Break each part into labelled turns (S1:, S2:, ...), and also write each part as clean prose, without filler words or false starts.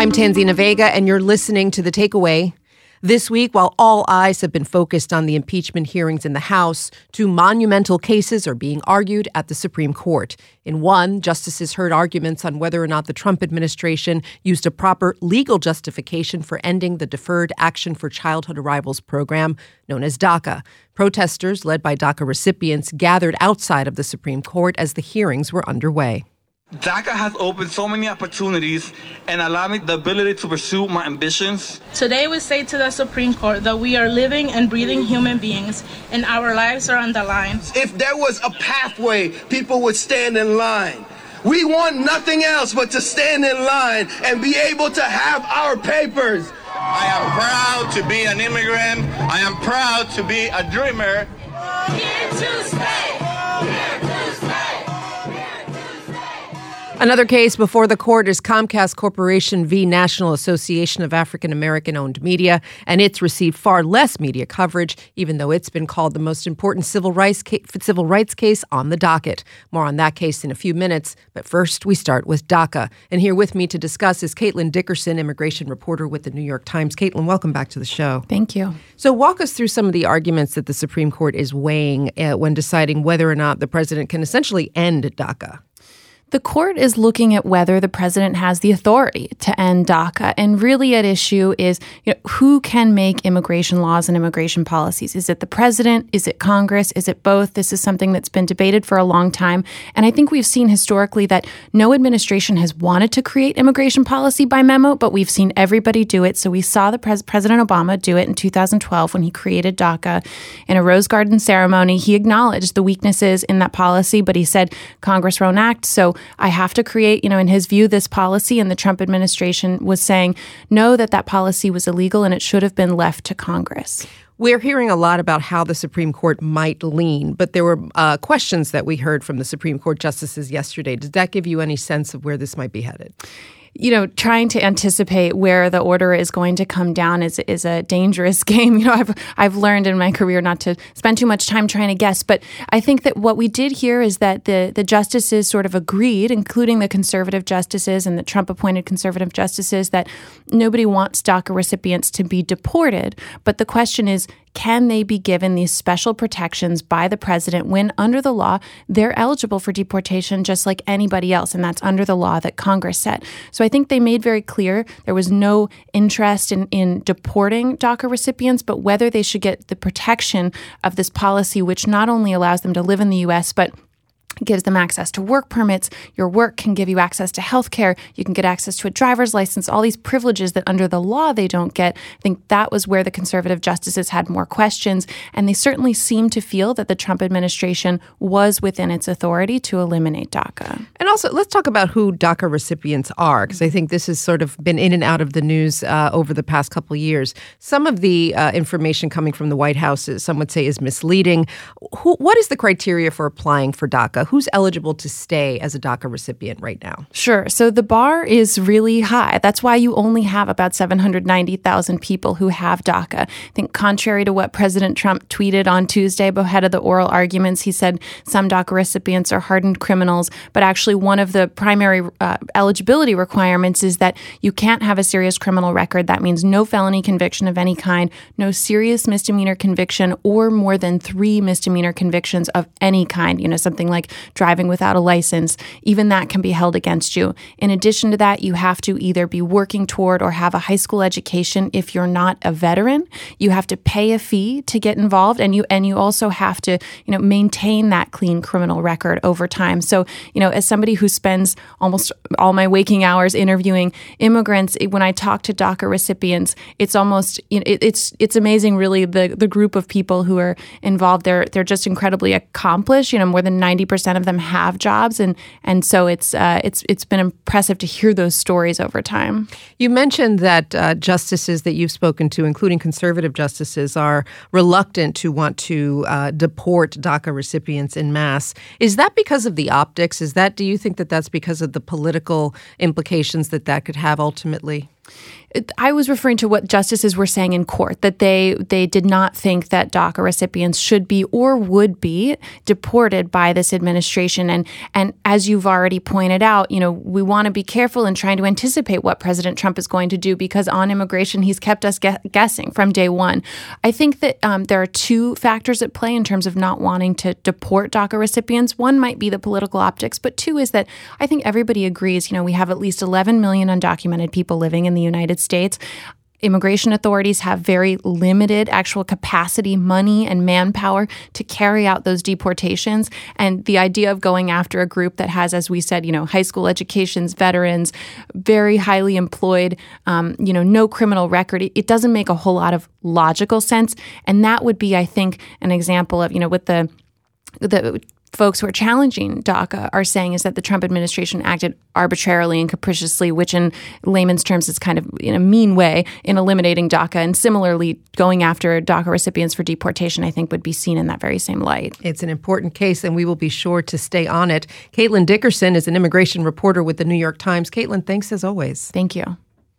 S1: I'm Tanzina Vega, and you're listening to The Takeaway. This week, while all eyes have been focused on the impeachment hearings in the House, two monumental cases are being argued at the Supreme Court. In one, justices heard arguments on whether or not the Trump administration used a proper legal justification for ending the Deferred Action for Childhood Arrivals program, known as DACA. Protesters, led by DACA recipients, gathered outside of the Supreme Court as the hearings were underway.
S2: DACA has opened so many opportunities and allowed me the ability to pursue my ambitions.
S3: Today we say to the Supreme Court that we are living and breathing human beings and our lives are on the line.
S4: If there was a pathway, people would stand in line. We want nothing else but to stand in line and be able to have our papers.
S5: I am proud to be an immigrant. I am proud to be a dreamer.
S3: Here to stay.
S1: Another case before the court is Comcast Corporation v. National Association of African American-Owned Media, and it's received far less media coverage, even though it's been called the most important civil rights case on the docket. More on that case in a few minutes, but first we start with DACA. And here with me to discuss is Caitlin Dickerson, immigration reporter with the New York Times. Caitlin, welcome back to the show.
S6: Thank you.
S1: So walk us through some of the arguments that the Supreme Court is weighing when deciding whether or not the president can essentially end DACA.
S6: The court is looking at whether the president has the authority to end DACA. And really at issue is, who can make immigration laws and immigration policies? Is it the president? Is it Congress? Is it both? This is something that's been debated for a long time. And I think we've seen historically that no administration has wanted to create immigration policy by memo, but we've seen everybody do it. So we saw the President Obama do it in 2012 when he created DACA in a Rose Garden ceremony. He acknowledged the weaknesses in that policy, but he said Congress won't act. So I have to create, in his view, this policy. And the Trump administration was saying, no, that policy was illegal and it should have been left to Congress.
S1: We're hearing a lot about how the Supreme Court might lean, but there were questions that we heard from the Supreme Court justices yesterday. Does that give you any sense of where this might be headed?
S6: Trying to anticipate where the order is going to come down is a dangerous game. I've learned in my career not to spend too much time trying to guess. But I think that what we did here is that the justices sort of agreed, including the conservative justices and the Trump-appointed conservative justices, that nobody wants DACA recipients to be deported. But the question is, can they be given these special protections by the president when, under the law, they're eligible for deportation just like anybody else? And that's under the law that Congress set. So I think they made very clear there was no interest in deporting DACA recipients, but whether they should get the protection of this policy, which not only allows them to live in the U.S., but gives them access to work permits. Your work can give you access to health care. You can get access to a driver's license, all these privileges that under the law they don't get. I think that was where the conservative justices had more questions. And they certainly seemed to feel that the Trump administration was within its authority to eliminate DACA.
S1: And also, let's talk about who DACA recipients are, because I think this has sort of been in and out of the news over the past couple of years. Some of the information coming from the White House, some would say, is misleading. What is the criteria for applying for DACA? Who's eligible to stay as a DACA recipient right now?
S6: Sure. So the bar is really high. That's why you only have about 790,000 people who have DACA. I think contrary to what President Trump tweeted on Tuesday ahead of the oral arguments, he said some DACA recipients are hardened criminals, but actually one of the primary eligibility requirements is that you can't have a serious criminal record. That means no felony conviction of any kind, no serious misdemeanor conviction, or more than 3 misdemeanor convictions of any kind, something like driving without a license. Even that can be held against you. In addition to that, you have to either be working toward or have a high school education if you're not a veteran. You have to pay a fee to get involved, and you also have to, maintain that clean criminal record over time. So, as somebody who spends almost all my waking hours interviewing immigrants, when I talk to DACA recipients, it's almost, it's amazing, really, the group of people who are involved. They're just incredibly accomplished. More than 90% of them have jobs, and so it's been impressive to hear those stories over time.
S1: You mentioned that justices that you've spoken to, including conservative justices, are reluctant to want to deport DACA recipients en masse. Is that because of the optics? Do you think that that's because of the political implications that could have ultimately?
S6: I was referring to what justices were saying in court, that they did not think that DACA recipients should be or would be deported by this administration. And as you've already pointed out, we want to be careful in trying to anticipate what President Trump is going to do, because on immigration, he's kept us guessing from day one. I think that there are two factors at play in terms of not wanting to deport DACA recipients. One might be the political optics, but two is that I think everybody agrees, we have at least 11 million undocumented people living in the United States. Immigration authorities have very limited actual capacity, money, and manpower to carry out those deportations. And the idea of going after a group that has, as we said, high school educations, veterans, very highly employed, no criminal record, it doesn't make a whole lot of logical sense. And that would be, I think, an example of, with the folks who are challenging DACA are saying is that the Trump administration acted arbitrarily and capriciously, which in layman's terms is kind of in a mean way in eliminating DACA. And similarly, going after DACA recipients for deportation, I think, would be seen in that very same light.
S1: It's an important case, and we will be sure to stay on it. Caitlin Dickerson is an immigration reporter with the New York Times. Caitlin, thanks as always.
S6: Thank you.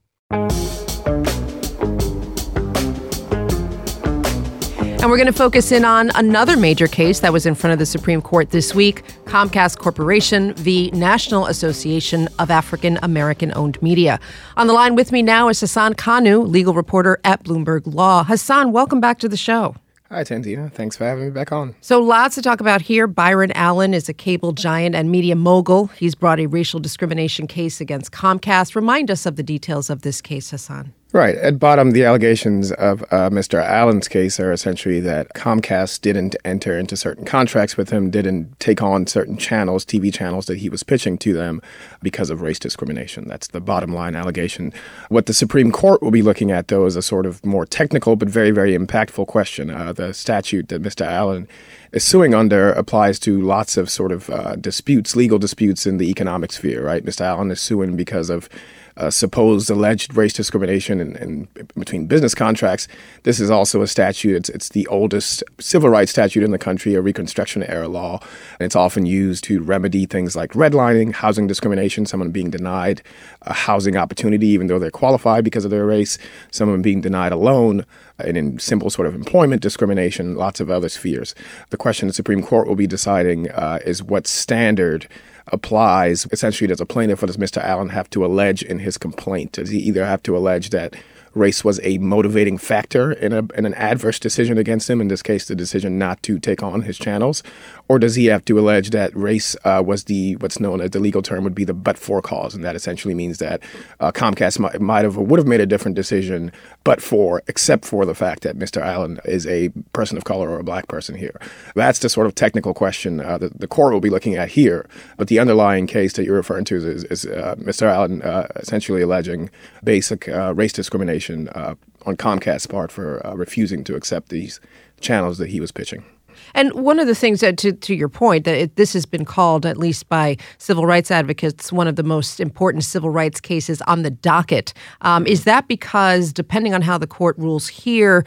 S1: And we're going to focus in on another major case that was in front of the Supreme Court this week, Comcast Corporation v. National Association of African American-Owned Media. On the line with me now is Hassan Kanu, legal reporter at Bloomberg Law. Hassan, welcome back to the show.
S7: Hi, Tanzina. Thanks for having me back on.
S1: So lots to talk about here. Byron Allen is a cable giant and media mogul. He's brought a racial discrimination case against Comcast. Remind us of the details of this case, Hassan.
S7: Right. At bottom, the allegations of Mr. Allen's case are essentially that Comcast didn't enter into certain contracts with him, didn't take on certain channels, TV channels that he was pitching to them because of race discrimination. That's the bottom line allegation. What the Supreme Court will be looking at, though, is a sort of more technical but very, very impactful question. The statute that Mr. Allen is suing under applies to lots of sort of disputes, legal disputes in the economic sphere, right? Mr. Allen is suing because of supposed alleged race discrimination in between business contracts. This is also a statute. It's the oldest civil rights statute in the country, a Reconstruction era law. And it's often used to remedy things like redlining, housing discrimination, someone being denied a housing opportunity even though they're qualified because of their race, someone being denied a loan, and in simple sort of employment discrimination, lots of other spheres. The question the Supreme Court will be deciding is what standard applies. Essentially, does a plaintiff or does Mr. Allen have to allege in his complaint? Does he either have to allege that race was a motivating factor in an adverse decision against him, in this case, the decision not to take on his channels? Or does he have to allege that race was what's known as the legal term would be the but-for cause? And that essentially means that Comcast would have made a different decision except for the fact that Mr. Allen is a person of color or a black person here. That's the sort of technical question the court will be looking at here. But the underlying case that you're referring to is Mr. Allen essentially alleging basic race discrimination on Comcast's part for refusing to accept these channels that he was pitching.
S1: And one of the things that, to your point, that this has been called, at least by civil rights advocates, one of the most important civil rights cases on the docket. Is that because, depending on how the court rules here,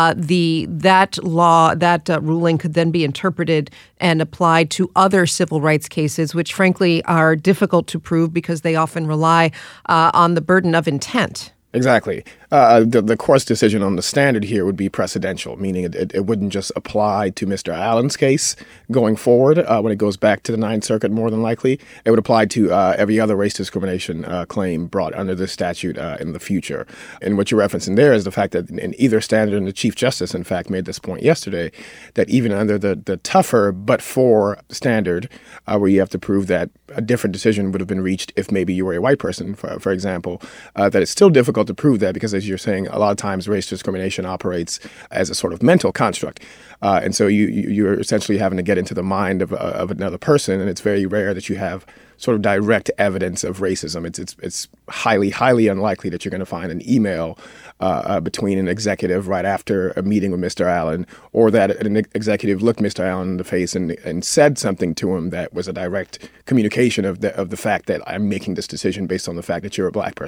S1: that ruling could then be interpreted and applied to other civil rights cases, which frankly are difficult to prove because they often rely on the burden of intent?
S7: Exactly. The court's decision on the standard here would be precedential, meaning it wouldn't just apply to Mr. Allen's case going forward when it goes back to the Ninth Circuit, more than likely. It would apply to every other race discrimination claim brought under this statute in the future. And what you're referencing there is the fact that in either standard, and the Chief Justice, in fact, made this point yesterday, that even under the tougher but-for standard, where you have to prove that a different decision would have been reached if maybe you were a white person, for example, that it's still difficult to prove that because, as you're saying, a lot of times race discrimination operates as a sort of mental construct. And so you're essentially having to get into the mind of another person, and it's very rare that you have sort of direct evidence of racism. It's highly, highly unlikely that you're going to find an email between an executive right after a meeting with Mr. Allen, or that an executive looked Mr. Allen in the face and said something to him that was a direct communication of the fact that I'm making this decision based on the fact that you're a black person.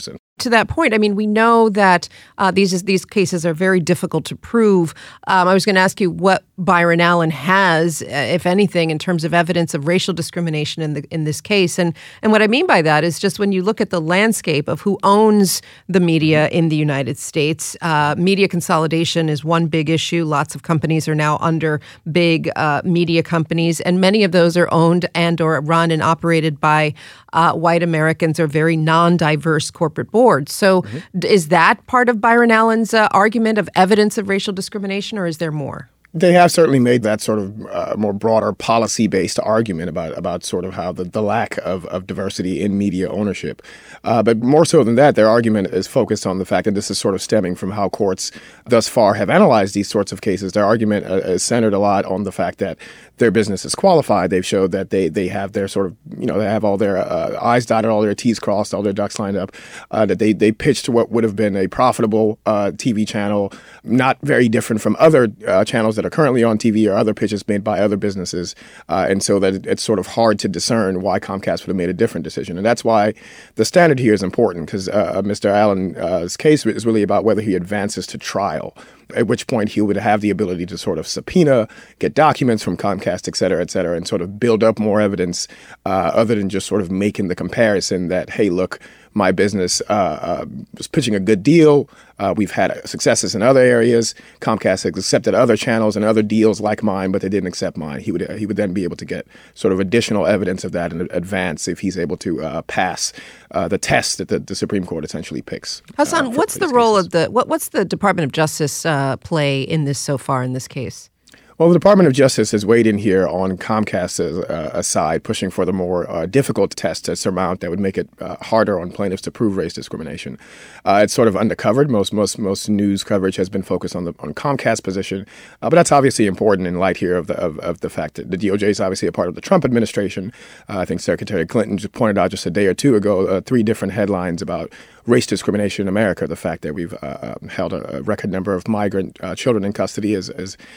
S1: to that point, I mean, we know that these cases are very difficult to prove. I was going to ask you what Byron Allen has, if anything, in terms of evidence of racial discrimination in this case. And what I mean by that is just when you look at the landscape of who owns the media in the United States, media consolidation is one big issue. Lots of companies are now under big media companies, and many of those are owned and or run and operated by white Americans or very non-diverse corporate boards. So is that part of Byron Allen's argument of evidence of racial discrimination, or is there more?
S7: They have certainly made that sort of more broader policy-based argument about sort of how the lack of diversity in media ownership. But more so than that, their argument is focused on the fact that this is sort of stemming from how courts thus far have analyzed these sorts of cases. Their argument is centered a lot on the fact that their business is qualified. They've showed that they have their sort of, they have all their I's dotted, all their T's crossed, all their ducks lined up, that they pitched what would have been a profitable TV channel, not very different from other channels that are currently on TV or other pitches made by other businesses. And so that it's sort of hard to discern why Comcast would have made a different decision. And that's why the standard here is important, because Mr. Allen's case is really about whether he advances to trial, at which point he would have the ability to sort of subpoena, get documents from Comcast, et cetera, and sort of build up more evidence other than just sort of making the comparison that, hey, look, my business was pitching a good deal. We've had successes in other areas. Comcast has accepted other channels and other deals like mine, but they didn't accept mine. He would then be able to get sort of additional evidence of that in advance if he's able to pass the test that the Supreme Court essentially picks.
S1: Hassan, what's the role of what's the Department of Justice play in this so far in this case?
S7: Well, the Department of Justice has weighed in here on Comcast's side, pushing for the more difficult test to surmount that would make it harder on plaintiffs to prove race discrimination. It's sort of undercovered. Most news coverage has been focused on Comcast's position, but that's obviously important in light here of the fact that the DOJ is obviously a part of the Trump administration. I think Secretary Clinton just pointed out just a day or two ago 3 different headlines about race discrimination in America, the fact that we've held a record number of migrant children in custody, as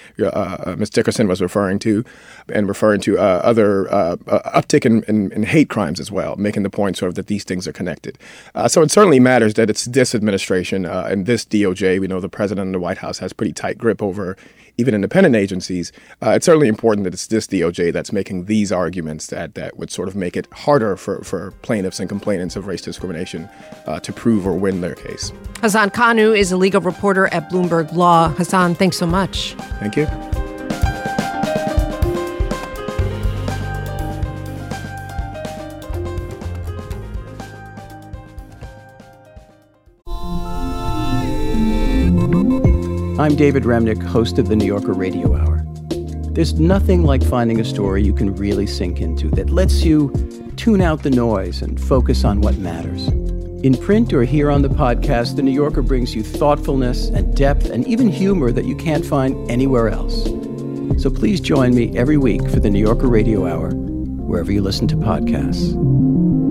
S7: Ms. Dickerson was referring to, and referring to other uptick in hate crimes as well, making the point sort of that these things are connected. So it certainly matters that it's this administration and this DOJ. We know the president and the White House has pretty tight grip over even independent agencies. It's certainly important that it's this DOJ that's making these arguments that would sort of make it harder for plaintiffs and complainants of race discrimination to prove or win their case.
S1: Hassan Kanu is a legal reporter at Bloomberg Law. Hassan, thanks so much.
S7: Thank you.
S8: I'm David Remnick, host of the New Yorker Radio Hour. There's nothing like finding a story you can really sink into that lets you tune out the noise and focus on what matters. In print or here on the podcast, The New Yorker brings you thoughtfulness and depth and even humor that you can't find anywhere else. So please join me every week for the New Yorker Radio Hour, wherever you listen to podcasts.